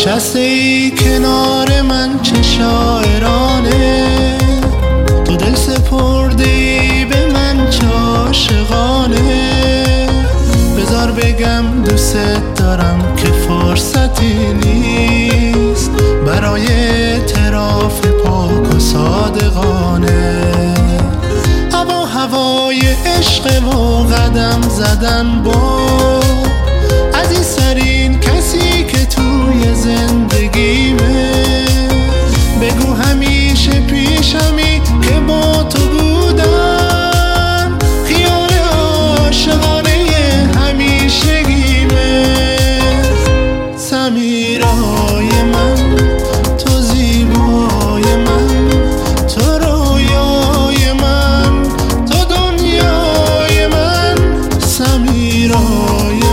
نشسته ای کنار من چه شاعرانه، تو دل سپرده ای به من چه عاشقانه. بذار بگم دوست دارم که فرصتی نیست برای اعتراف پاک و صادقانه. هوای عشق و قدم زدن با عزیزترین کسی که توی زندگیمه. بگو همیشه پیشمی که با تو بودم، خیال عاشقانه همیشگیمه. سمیرای من، تو زیبای من، تو رویای من، تو دنیای من. سمیرای